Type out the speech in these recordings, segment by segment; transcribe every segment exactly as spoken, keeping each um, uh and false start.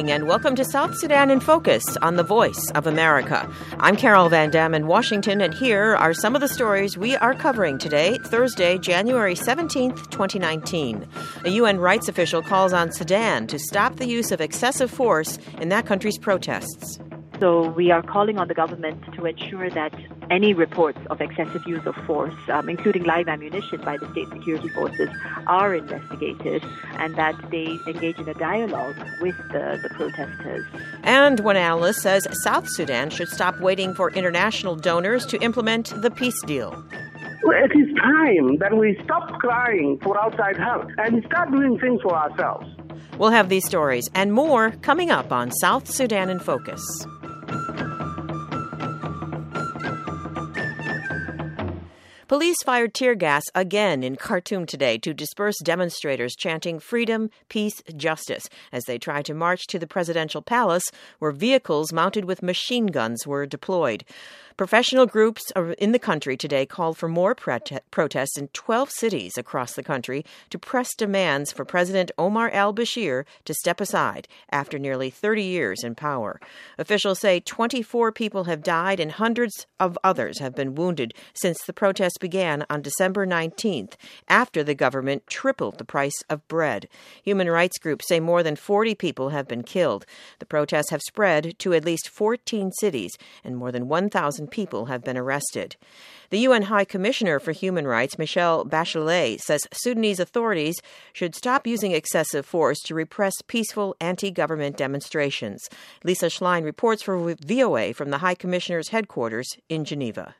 morning and welcome to South Sudan in Focus on The Voice of America. I'm Carol Van Dam in Washington, and here are some of the stories we are covering today, Thursday, January seventeenth, twenty nineteen. A U N rights official calls on Sudan to stop the use of excessive force in that country's protests. So we are calling on the government to ensure that any reports of excessive use of force, um, including live ammunition by the state security forces, are investigated and that they engage in a dialogue with the, the protesters. And one analyst says South Sudan should stop waiting for international donors to implement the peace deal. Well, it is time that we stop crying for outside help and start doing things for ourselves. We'll have these stories and more coming up on South Sudan in Focus. Police fired tear gas again in Khartoum today to disperse demonstrators chanting freedom, peace, justice as they tried to march to the presidential palace where vehicles mounted with machine guns were deployed. Professional groups in the country today called for more prote- protests in twelve cities across the country to press demands for President Omar al-Bashir to step aside after nearly thirty years in power. Officials say twenty-four people have died and hundreds of others have been wounded since the protests began on December nineteenth, after the government tripled the price of bread. Human rights groups say more than forty people have been killed. The protests have spread to at least fourteen cities, and more than one thousand people have been arrested. The U N High Commissioner for Human Rights, Michelle Bachelet, says Sudanese authorities should stop using excessive force to repress peaceful anti-government demonstrations. Lisa Schlein reports for V O A from the High Commissioner's headquarters in Geneva.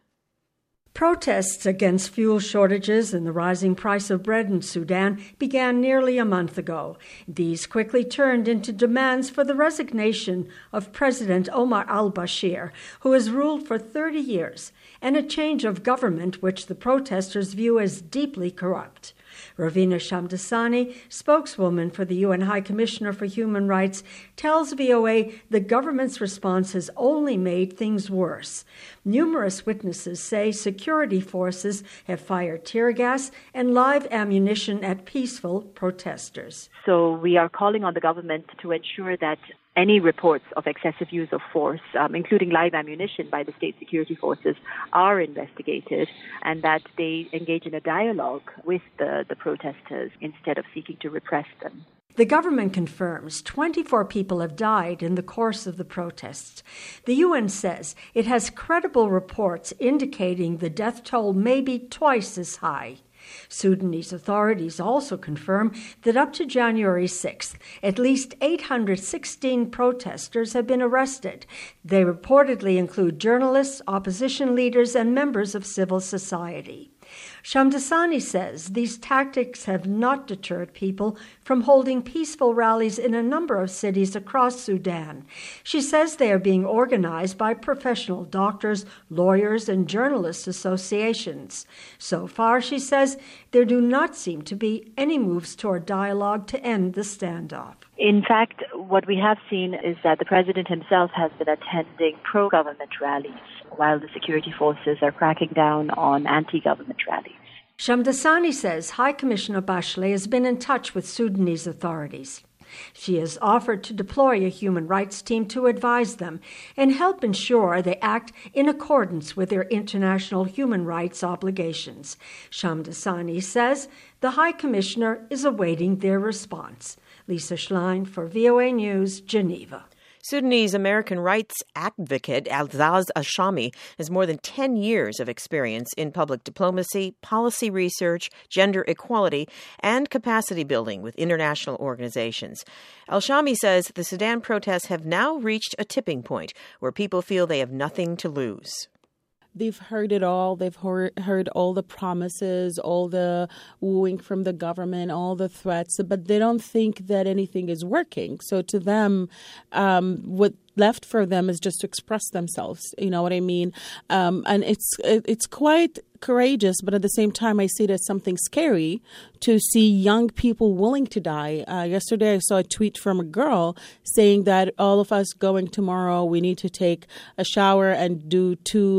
Protests against fuel shortages and the rising price of bread in Sudan began nearly a month ago. These quickly turned into demands for the resignation of President Omar al-Bashir, who has ruled for thirty years, and a change of government which the protesters view as deeply corrupt. Ravina Shamdasani, spokeswoman for the U N High Commissioner for Human Rights, tells V O A the government's response has only made things worse. Numerous witnesses say security forces have fired tear gas and live ammunition at peaceful protesters. So we are calling on the government to ensure that any reports of excessive use of force, um, including live ammunition by the state security forces, are investigated and that they engage in a dialogue with the, the protesters instead of seeking to repress them. The government confirms twenty-four people have died in the course of the protests. The U N says it has credible reports indicating the death toll may be twice as high. Sudanese authorities also confirm that up to January sixth, at least eight hundred sixteen protesters have been arrested. They reportedly include journalists, opposition leaders, and members of civil society. Shamdasani says these tactics have not deterred people from holding peaceful rallies in a number of cities across Sudan. She says they are being organized by professional doctors, lawyers, and journalists associations. So far, she says, there do not seem to be any moves toward dialogue to end the standoff. In fact, what we have seen is that the president himself has been attending pro-government rallies while the security forces are cracking down on anti-government rallies. Shamdasani says High Commissioner Bachelet has been in touch with Sudanese authorities. She has offered to deploy a human rights team to advise them and help ensure they act in accordance with their international human rights obligations. Shamdasani says the High Commissioner is awaiting their response. Lisa Schlein for V O A News, Geneva. Sudanese American rights advocate Alzaz Ashami has more than ten years of experience in public diplomacy, policy research, gender equality, and capacity building with international organizations. Al-Shami says the Sudan protests have now reached a tipping point where people feel they have nothing to lose. They've heard it all. They've heard, heard all the promises, all the wooing from the government, all the threats, but they don't think that anything is working. So to them, um, what left for them is just to express themselves. You know what I mean? Um, and it's it's quite courageous, but at the same time, I see it as something scary to see young people willing to die. Uh, yesterday, I saw a tweet from a girl saying that all of us going tomorrow, we need to take a shower and do two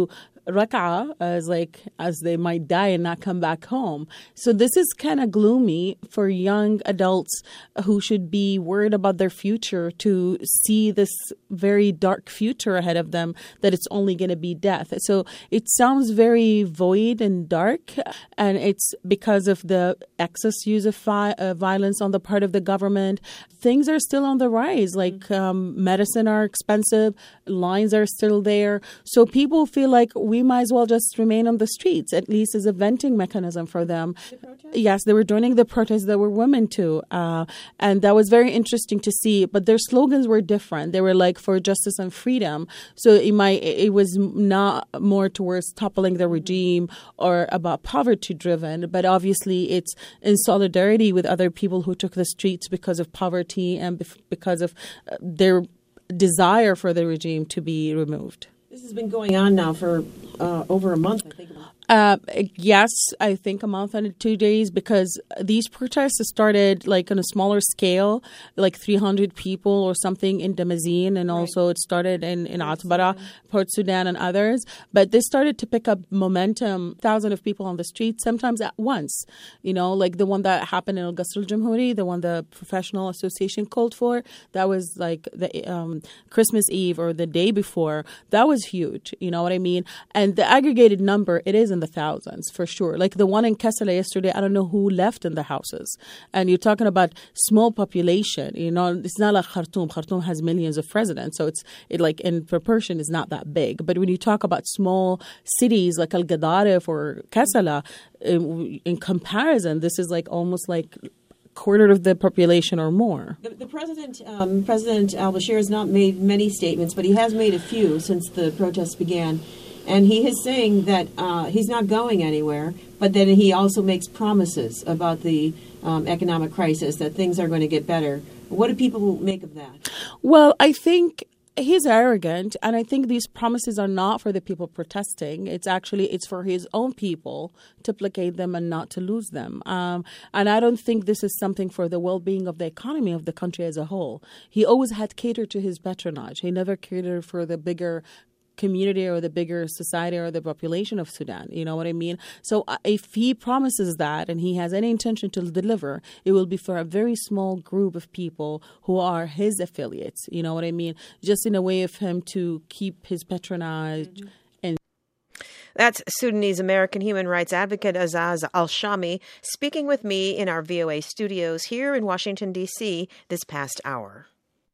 rak'ah, as like as they might die and not come back home. So this is kind of gloomy for young adults who should be worried about their future to see this very dark future ahead of them, that it's only going to be death. So it sounds very void and dark, and it's because of the excess use of fi- uh, violence on the part of the government. Things are still on the rise, like um, medicine are expensive, lines are still there. So people feel like we might as well just remain on the streets, at least as a venting mechanism for them. The yes, they were joining the protests. There were women too. Uh, and that was very interesting to see. But their slogans were different. They were like for justice and freedom. So it might, it was not more towards toppling the regime or about poverty driven. But obviously it's in solidarity with other people who took the streets because of poverty and because of their desire for the regime to be removed. This has been going on now for uh, over a month, I think. Uh, yes, I think a month and two days, because these protests started like on a smaller scale, like three hundred people or something in Damazin, and right. also it started in, in Atbara, Port Sudan, and others. But they started to pick up momentum, thousands of people on the street, sometimes at once. You know, like the one that happened in Al Qasr Al Jamhuri, the one the professional association called for, that was like the um, Christmas Eve or the day before. That was huge, you know what I mean? And the aggregated number, it is in the thousands for sure. Like the one in Kassala yesterday, I don't know who left in the houses. And you're talking about small population, you know, it's not like Khartoum. Khartoum has millions of residents, so it's it like in proportion is not that big. But when you talk about small cities like Al Gadaref or Kassala, in, in comparison, this is like almost like quarter of the population or more. The, the president, um, President al-Bashir, has not made many statements, but he has made a few since the protests began. And he is saying that uh, he's not going anywhere, but then he also makes promises about the um, economic crisis, that things are going to get better. What do people make of that? Well, I think he's arrogant, and I think these promises are not for the people protesting. It's actually, it's for his own people to placate them and not to lose them. Um, and I don't think this is something for the well-being of the economy of the country as a whole. He always had catered to his patronage. He never catered for the bigger community or the bigger society or the population of Sudan. You know what I mean? So uh, if he promises that and he has any intention to deliver, it will be for a very small group of people who are his affiliates. You know what I mean? Just in a way of him to keep his patronage. Mm-hmm. and That's Sudanese American human rights advocate Azaz Al-Shami speaking with me in our V O A studios here in Washington, D C this past hour.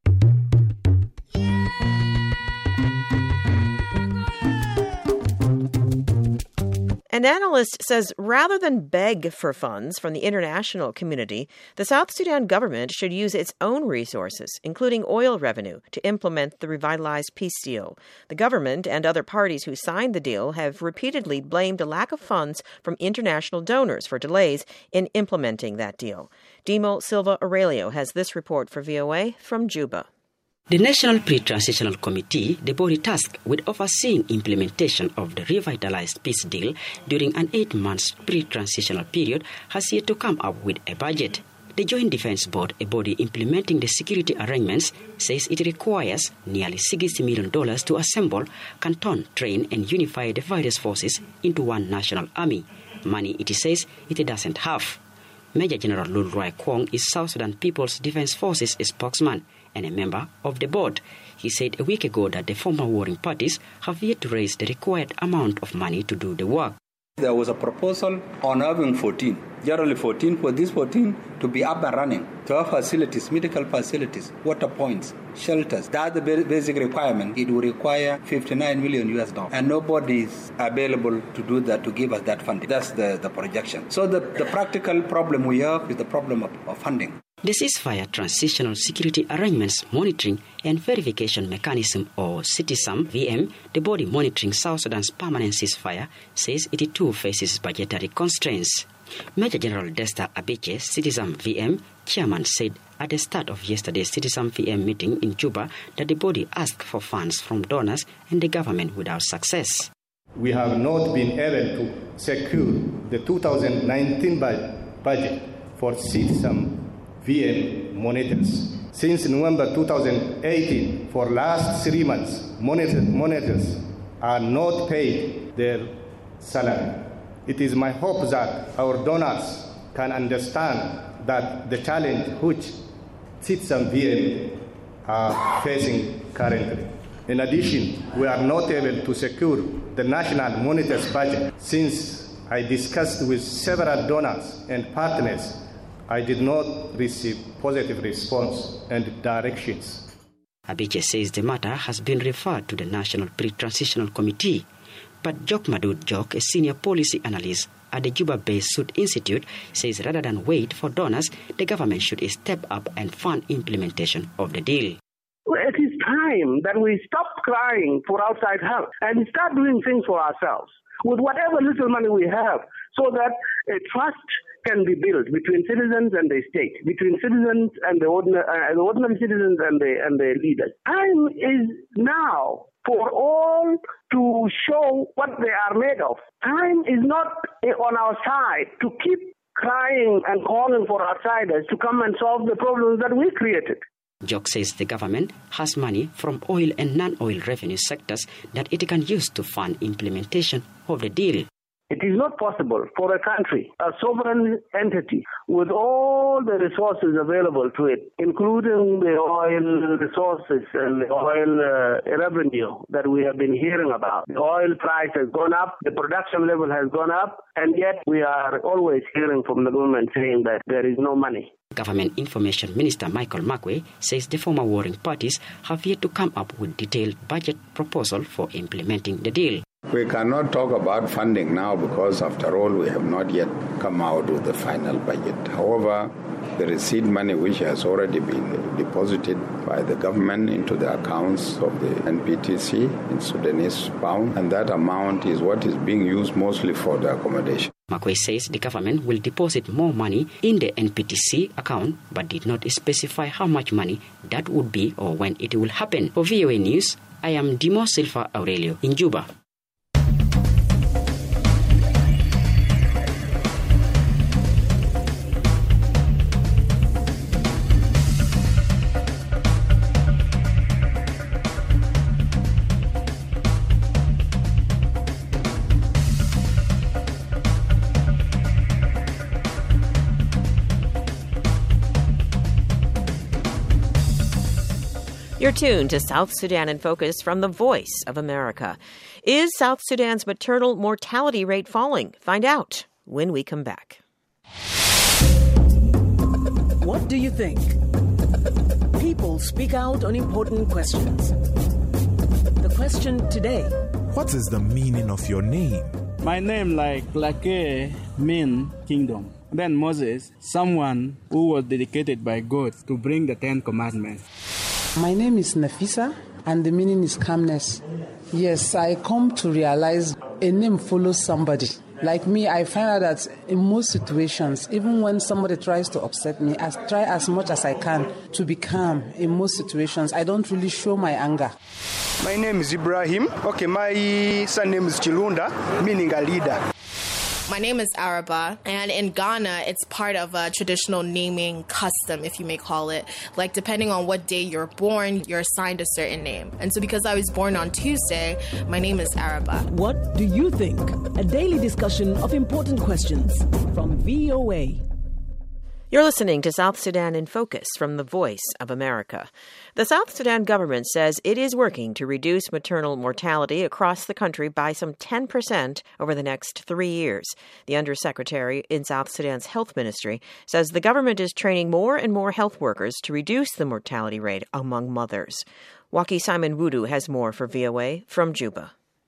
An analyst says rather than beg for funds from the international community, the South Sudan government should use its own resources, including oil revenue, to implement the revitalized peace deal. The government and other parties who signed the deal have repeatedly blamed a lack of funds from international donors for delays in implementing that deal. Dimo Silva Aurelio has this report for V O A from Juba. The National Pre-Transitional Committee, the body tasked with overseeing implementation of the revitalized peace deal during an eight-month pre-transitional period, has yet to come up with a budget. The Joint Defense Board, a body implementing the security arrangements, says it requires nearly sixty million dollars to assemble, canton, train, and unify the various forces into one national army. Money, it says, it doesn't have. Major General Lul Roy Kwong is South Sudan People's Defense Forces spokesman and a member of the board. He said a week ago that the former warring parties have yet to raise the required amount of money to do the work. There was a proposal on having fourteen, generally fourteen, for these fourteen to be up and running, to have facilities, medical facilities, water points, shelters. That's the basic requirement. It will require fifty-nine million U S dollars, and nobody is available to do that, to give us that funding. That's the, the projection. So the, the practical problem we have is the problem of, of funding. The Ceasefire Transitional Security Arrangements Monitoring and Verification Mechanism, or CITISAM V M, the body monitoring South Sudan's permanent ceasefire, says it too faces budgetary constraints. Major General Desta Abiche, CITISAM V M chairman, said at the start of yesterday's CITISAM V M meeting in Juba that the body asked for funds from donors and the government without success. We have not been able to secure the two thousand nineteen budget for CITISAM V M monitors. Since November two thousand eighteen, for last three months, monitors, monitors are not paid their salary. It is my hope that our donors can understand that the challenge which citizen V M are facing currently. In addition, we are not able to secure the national monitors budget. Since I discussed with several donors and partners, I did not receive positive response and directions. Abiche says the matter has been referred to the National Pre-Transitional Committee. But Jok Madud Jok, a senior policy analyst at the Juba-based Sud Institute, says rather than wait for donors, the government should step up and fund implementation of the deal. It is time that we stop crying for outside help and start doing things for ourselves with whatever little money we have, so that a trust can be built between citizens and the state, between citizens and the ordinary, uh, the ordinary citizens and the, and the leaders. Time is now for all to show what they are made of. Time is not on our side to keep crying and calling for outsiders to come and solve the problems that we created. Jok says the government has money from oil and non-oil revenue sectors that it can use to fund implementation of the deal. It is not possible for a country, a sovereign entity, with all the resources available to it, including the oil resources and the oil uh, revenue that we have been hearing about. The oil price has gone up, the production level has gone up, and yet we are always hearing from the government saying that there is no money. Government Information Minister Michael Makwe says the former warring parties have yet to come up with detailed budget proposal for implementing the deal. We cannot talk about funding now because, after all, we have not yet come out with the final budget. However, the receipt money which has already been deposited by the government into the accounts of the N P T C in Sudanese pound, and that amount is what is being used mostly for the accommodation. Makwe says the government will deposit more money in the N P T C account, but did not specify how much money that would be or when it will happen. For V O A News, I am Dimo Silva Aurelio in Juba. You're tuned to South Sudan in Focus from the Voice of America. Is South Sudan's maternal mortality rate falling? Find out when we come back. What do you think? People speak out on important questions. The question today: what is the meaning of your name? My name, like Lake, mean kingdom. Then Moses, someone who was dedicated by God to bring the Ten Commandments. My name is Nafisa, and the meaning is calmness. Yes, I come to realize a name follows somebody. Like me, I find out that in most situations, even when somebody tries to upset me, I try as much as I can to be calm. In most situations, I don't really show my anger. My name is Ibrahim. Okay, my surname is Chilunda, meaning a leader. My name is Araba, and in Ghana, it's part of a traditional naming custom, if you may call it. Like, depending on what day you're born, you're assigned a certain name. And so because I was born on Tuesday, my name is Araba. What do you think? A daily discussion of important questions from V O A. You're listening to South Sudan in Focus from the Voice of America. The South Sudan government says it is working to reduce maternal mortality across the country by some ten percent over the next three years. The Undersecretary in South Sudan's Health Ministry says the government is training more and more health workers to reduce the mortality rate among mothers. Waki Simon Wudu has more for V O A from Juba.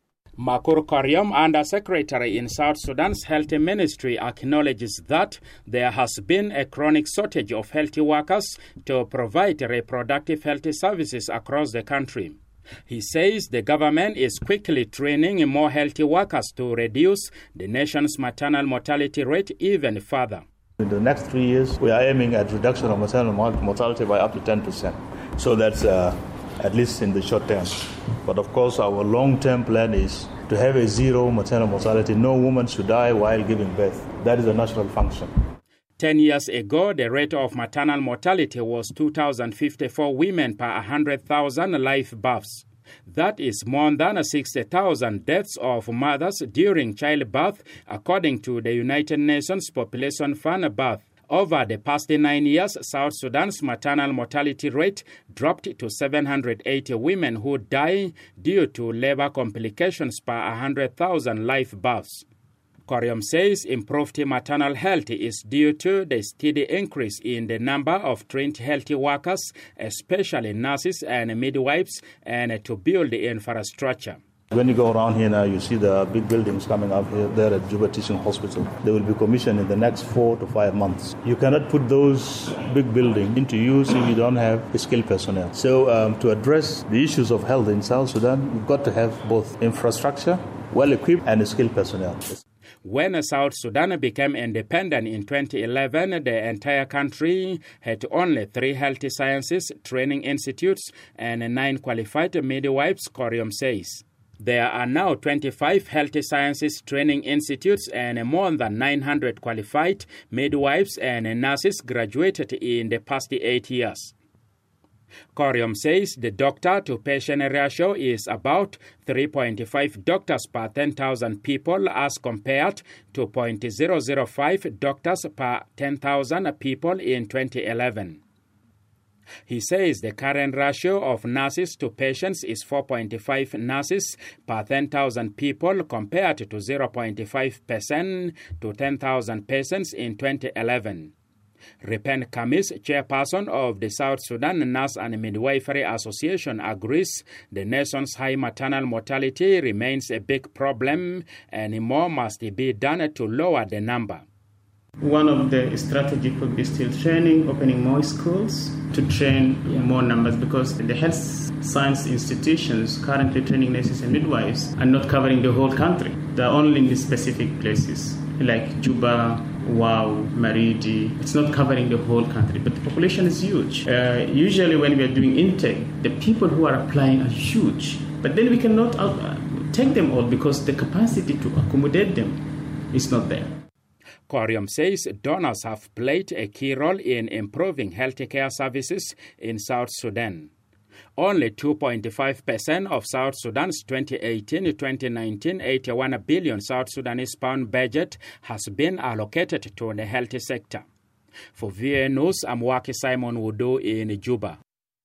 Makur Karyam, Undersecretary in South Sudan's Health Ministry, acknowledges that there has been a chronic shortage of health workers to provide reproductive health services across the country. He says the government is quickly training more health workers to reduce the nation's maternal mortality rate even further. In the next three years, we are aiming at reduction of maternal mortality by up to ten percent. So that's uh, at least in the short term. But of course, our long-term plan is to have a zero maternal mortality. No woman should die while giving birth. That is a national function. Ten years ago, the rate of maternal mortality was two thousand fifty-four women per one hundred thousand live births. That is more than sixty thousand deaths of mothers during childbirth, according to the United Nations Population Fund birth. Over the past nine years, South Sudan's maternal mortality rate dropped to seven hundred eighty women who die due to labor complications per one hundred thousand live births. Koryom says improved maternal health is due to the steady increase in the number of trained health workers, especially nurses and midwives, and to build the infrastructure. When you go around here now, you see the big buildings coming up here, there at Juba Teaching Hospital. They will be commissioned in the next four to five months. You cannot put those big buildings into use if you don't have skilled personnel. So um, to address the issues of health in South Sudan, we've got to have both infrastructure, well-equipped, and skilled personnel. When South Sudan became independent in twenty eleven, the entire country had only three health sciences training institutes and nine qualified midwives, Koryom says. There are now twenty-five health sciences training institutes and more than nine hundred qualified midwives and nurses graduated in the past eight years. Koryom says the doctor-to-patient ratio is about three point five doctors per ten thousand people as compared to zero point zero zero five doctors per ten thousand people in twenty eleven. He says the current ratio of nurses to patients is four point five nurses per ten thousand people compared to zero point five percent to ten thousand patients in twenty eleven. Ripen Kamis, chairperson of the South Sudan Nurse and Midwifery Association, agrees the nation's high maternal mortality remains a big problem and more must be done to lower the number. One of the strategies could be still training, opening more schools to train yeah. more numbers, because the health science institutions currently training nurses and midwives are not covering the whole country. They're only in the specific places like Juba, Wow, Maridi. It's not covering the whole country, but the population is huge. Uh, usually when we are doing intake, the people who are applying are huge, but then we cannot out- take them all because the capacity to accommodate them is not there. Koryom says donors have played a key role in improving healthcare services in South Sudan. Only two point five percent of South Sudan's twenty eighteen to twenty nineteen eighty-one billion South Sudanese pound budget has been allocated to the health sector. For V A News, I'm Waki Simon Wudu in Juba.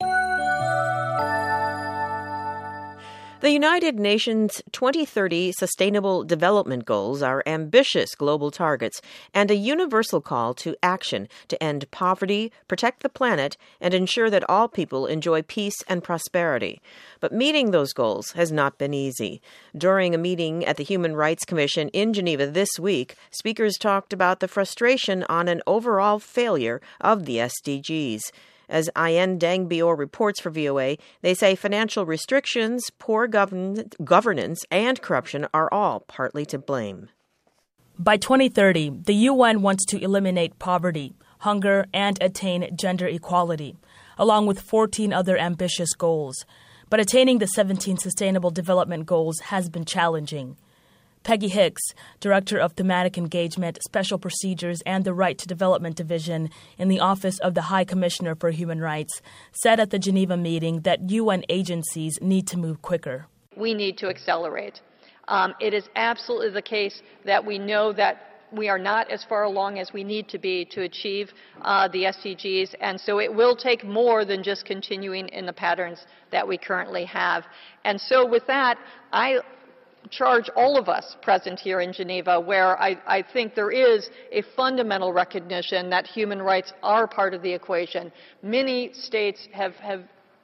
The United Nations twenty thirty Sustainable Development Goals are ambitious global targets and a universal call to action to end poverty, protect the planet, and ensure that all people enjoy peace and prosperity. But meeting those goals has not been easy. During a meeting at the Human Rights Commission in Geneva this week, speakers talked about the frustration on an overall failure of the S D Gs. As Ayen Dangbior reports for V O A, they say financial restrictions, poor govern- governance, and corruption are all partly to blame. By twenty thirty, the U N wants to eliminate poverty, hunger, and attain gender equality, along with fourteen other ambitious goals. But attaining the seventeen Sustainable Development Goals has been challenging. Peggy Hicks, Director of Thematic Engagement, Special Procedures, and the Right to Development Division in the Office of the High Commissioner for Human Rights, said at the Geneva meeting that U N agencies need to move quicker. We need to accelerate. Um, it is absolutely the case that we know that we are not as far along as we need to be to achieve uh, the S D Gs, and so it will take more than just continuing in the patterns that we currently have. And so with that, I charge all of us present here in Geneva, where I, I think there is a fundamental recognition that human rights are part of the equation. Many states have, have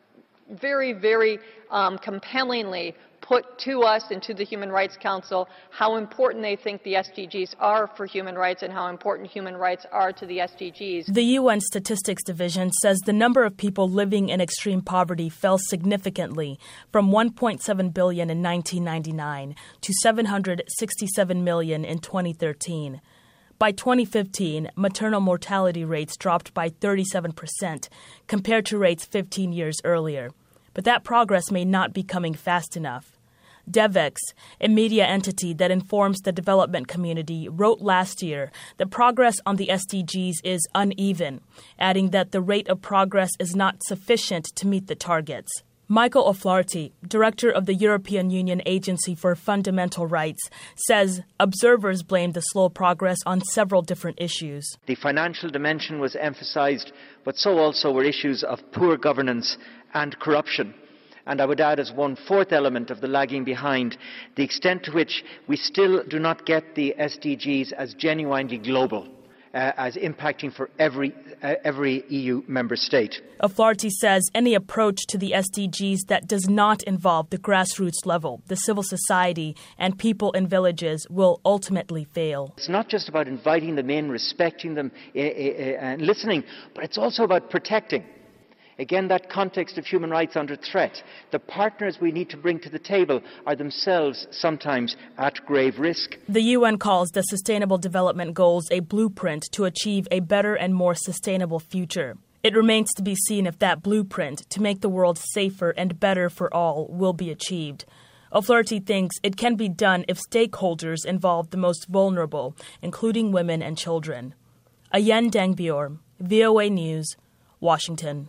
very, very um, compellingly put to us and to the Human Rights Council how important they think the S D Gs are for human rights and how important human rights are to the S D Gs. The U N Statistics Division says the number of people living in extreme poverty fell significantly from one point seven billion in nineteen ninety-nine to seven hundred sixty-seven million in twenty thirteen. By twenty fifteen, maternal mortality rates dropped by thirty-seven percent compared to rates fifteen years earlier. But that progress may not be coming fast enough. DevEx, a media entity that informs the development community, wrote last year that progress on the S D Gs is uneven, adding that the rate of progress is not sufficient to meet the targets. Michael O'Flaherty, director of the European Union Agency for Fundamental Rights, says observers blame the slow progress on several different issues. The financial dimension was emphasised, but so also were issues of poor governance and corruption. And I would add as one fourth element of the lagging behind, the extent to which we still do not get the S D Gs as genuinely global, uh, as impacting for every uh, every E U member state. O'Flaherty says any approach to the S D Gs that does not involve the grassroots level, the civil society, and people in villages will ultimately fail. It's not just about inviting them in, respecting them, uh, uh, and listening, but it's also about protecting. Again, that context of human rights under threat. The partners we need to bring to the table are themselves sometimes at grave risk. The U N calls the Sustainable Development Goals a blueprint to achieve a better and more sustainable future. It remains to be seen if that blueprint to make the world safer and better for all will be achieved. O'Flaherty thinks it can be done if stakeholders involve the most vulnerable, including women and children. Ayen Dangbior, V O A News, Washington.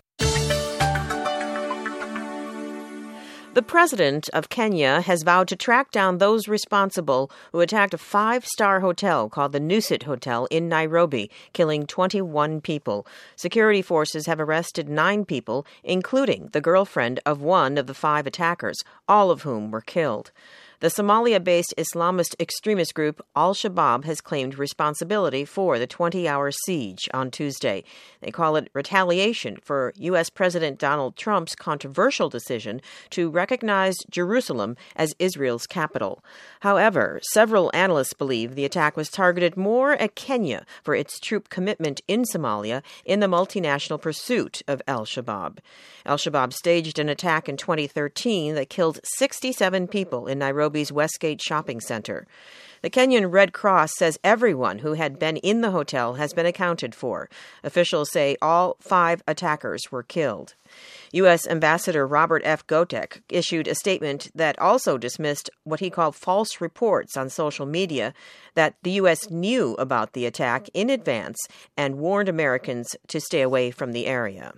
The president of Kenya has vowed to track down those responsible who attacked a five-star hotel called the Newsit Hotel in Nairobi, killing twenty-one people. Security forces have arrested nine people, including the girlfriend of one of the five attackers, all of whom were killed. The Somalia-based Islamist extremist group Al-Shabaab has claimed responsibility for the twenty-hour siege on Tuesday. They call it retaliation for U S. President Donald Trump's controversial decision to recognize Jerusalem as Israel's capital. However, several analysts believe the attack was targeted more at Kenya for its troop commitment in Somalia in the multinational pursuit of Al-Shabaab. Al-Shabaab staged an attack in twenty thirteen that killed sixty-seven people in Nairobi's Westgate shopping center. The Kenyan Red Cross says everyone who had been in the hotel has been accounted for. Officials say all five attackers were killed. U S. Ambassador Robert F. Gotek issued a statement that also dismissed what he called false reports on social media that the U S knew about the attack in advance and warned Americans to stay away from the area.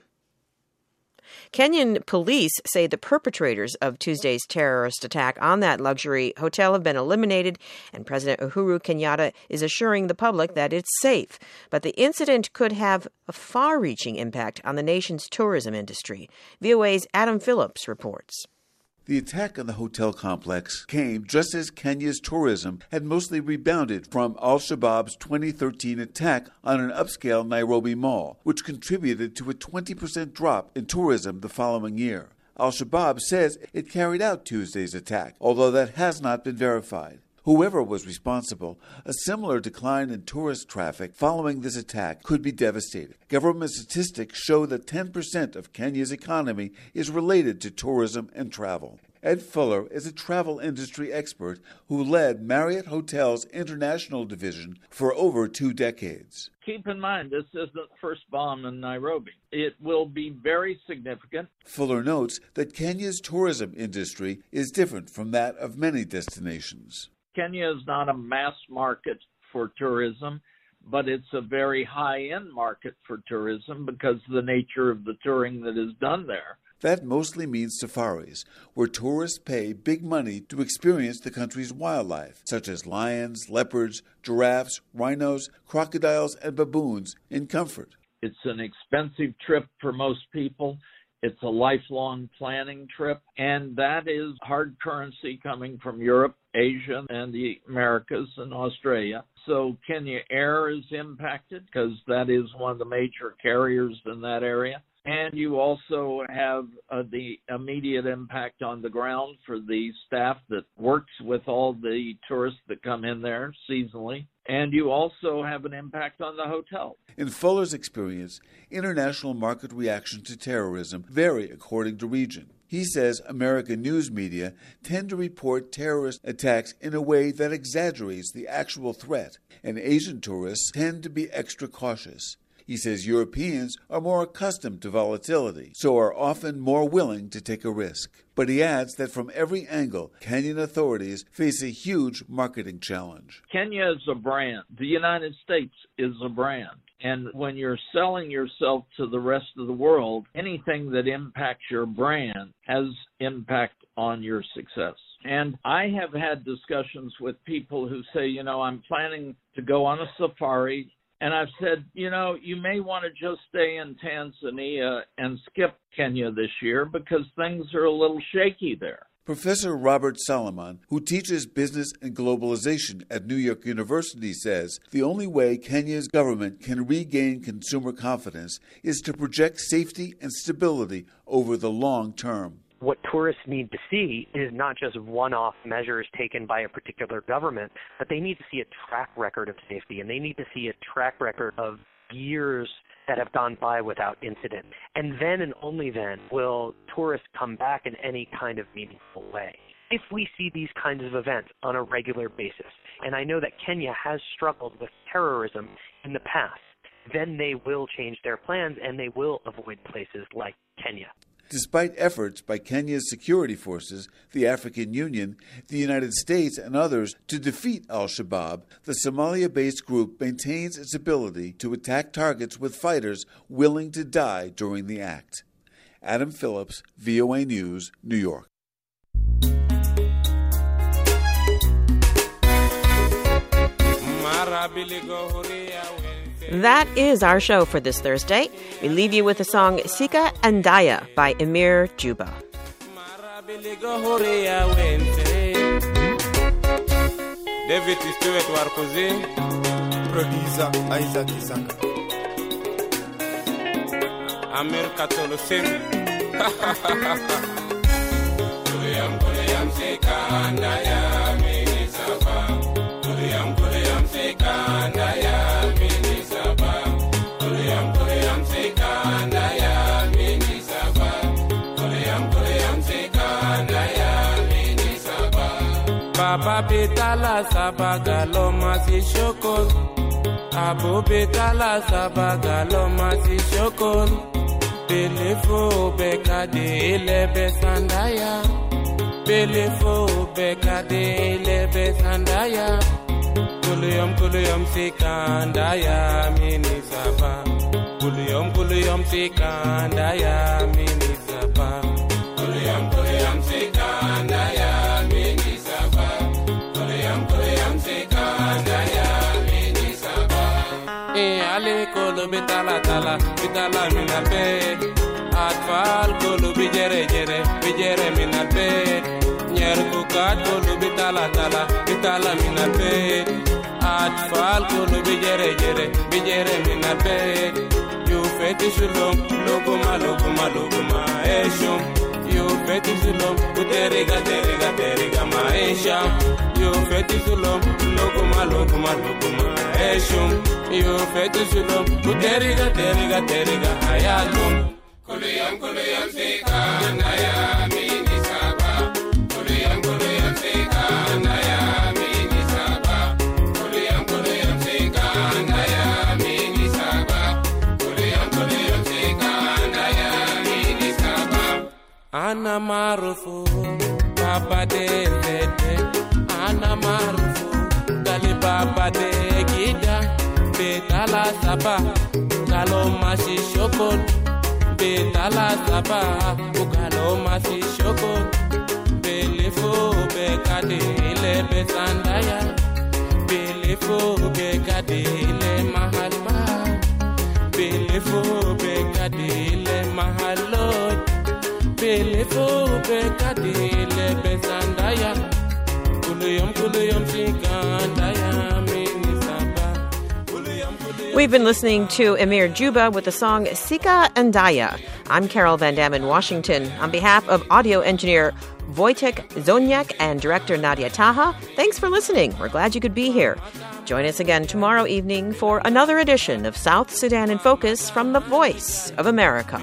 Kenyan police say the perpetrators of Tuesday's terrorist attack on that luxury hotel have been eliminated, and President Uhuru Kenyatta is assuring the public that it's safe. But the incident could have a far-reaching impact on the nation's tourism industry. V O A's Adam Phillips reports. The attack on the hotel complex came just as Kenya's tourism had mostly rebounded from Al-Shabaab's twenty thirteen attack on an upscale Nairobi mall, which contributed to a twenty percent drop in tourism the following year. Al-Shabaab says it carried out Tuesday's attack, although that has not been verified. Whoever was responsible, a similar decline in tourist traffic following this attack could be devastating. Government statistics show that ten percent of Kenya's economy is related to tourism and travel. Ed Fuller is a travel industry expert who led Marriott Hotels International Division for over two decades. Keep in mind, this isn't the first bomb in Nairobi. It will be very significant. Fuller notes that Kenya's tourism industry is different from that of many destinations. Kenya is not a mass market for tourism, but it's a very high-end market for tourism because of the nature of the touring that is done there. That mostly means safaris, where tourists pay big money to experience the country's wildlife, such as lions, leopards, giraffes, rhinos, crocodiles, and baboons, in comfort. It's an expensive trip for most people. It's a lifelong planning trip, and that is hard currency coming from Europe, Asia, and the Americas and Australia. So Kenya Air is impacted because that is one of the major carriers in that area. And you also have uh, the immediate impact on the ground for the staff that works with all the tourists that come in there seasonally. And you also have an impact on the hotel. In Fuller's experience, international market reaction to terrorism vary according to region. He says American news media tend to report terrorist attacks in a way that exaggerates the actual threat, and Asian tourists tend to be extra cautious. He says Europeans are more accustomed to volatility, so are often more willing to take a risk. But he adds that from every angle, Kenyan authorities face a huge marketing challenge. Kenya is a brand. The United States is a brand. And when you're selling yourself to the rest of the world, anything that impacts your brand has impact on your success. And I have had discussions with people who say, you know, I'm planning to go on a safari. And I've said, you know, you may want to just stay in Tanzania and skip Kenya this year because things are a little shaky there. Professor Robert Solomon, who teaches business and globalization at New York University, says the only way Kenya's government can regain consumer confidence is to project safety and stability over the long term. What tourists need to see is not just one-off measures taken by a particular government, but they need to see a track record of safety, and they need to see a track record of years that have gone by without incident. And then and only then will tourists come back in any kind of meaningful way. If we see these kinds of events on a regular basis, and I know that Kenya has struggled with terrorism in the past, then they will change their plans and they will avoid places like Kenya. Despite efforts by Kenya's security forces, the African Union, the United States, and others to defeat al-Shabaab, the Somalia-based group maintains its ability to attack targets with fighters willing to die during the act. Adam Phillips, V O A News, New York. That is our show for this Thursday. We leave you with the song Sika and Daya by Emir Juba. David Stewart Warkuzi, producer Isaac Isaka, Amir Katolusim. Kuliyam kuliyam Sika and Daya Minisaba. Kuliyam kuliyam Sika and Daya. Baba betala sabaga loma si shokol. Abu betala sabaga loma si shokol. Belefo beka de lebe sandaya. Belefo beka de lebe sandaya. Kuliyom kuliyom sikandaya mini saba. Kuliyom kuliyom sikandaya mini saba. Kuliyom kuliyom sikandaya. Kolo bitala tala bitala minabe atfal kolo bijere jere bijere minabe nyer kukat kolo bitala tala bitala minabe atfal kolo bijere jere bijere minabe you feti shulom loguma loguma loguma eshum you feti shulom uteriga teriga teriga maisha you feti shulom loguma loguma loguma eshum you feti shulom uteriga teriga teriga ayalum kuliyam kuliyam sika naya mini saba kuliyam kuliyam sika naya mini saba kuliyam kuliyam sika naya mini saba kuliyam kuliyam sika naya mini saba ana marufu baba de vete ana marufu gali baba de gida betala saba galo masi shokol betala saba galo masi shokol belefo bekade le besandaya belefo bekade le mahalma belefo bekade le mahalot belefo bekade le besandaya kuluyom kuluyom sikandaya. We've been listening to Emir Juba with the song Sika and Daya. I'm Carol Van Dam in Washington. On behalf of audio engineer Wojtek Zoniak and director Nadia Taha, thanks for listening. We're glad you could be here. Join us again tomorrow evening for another edition of South Sudan in Focus from the Voice of America.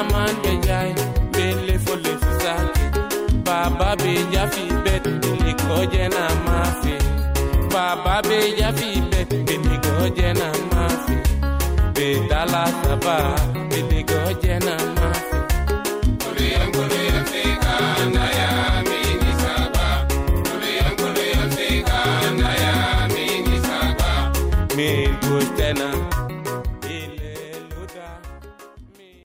Baba be jafi bet goje na mafi baba be ya fi be bini goje na mafi be dala saba bini goje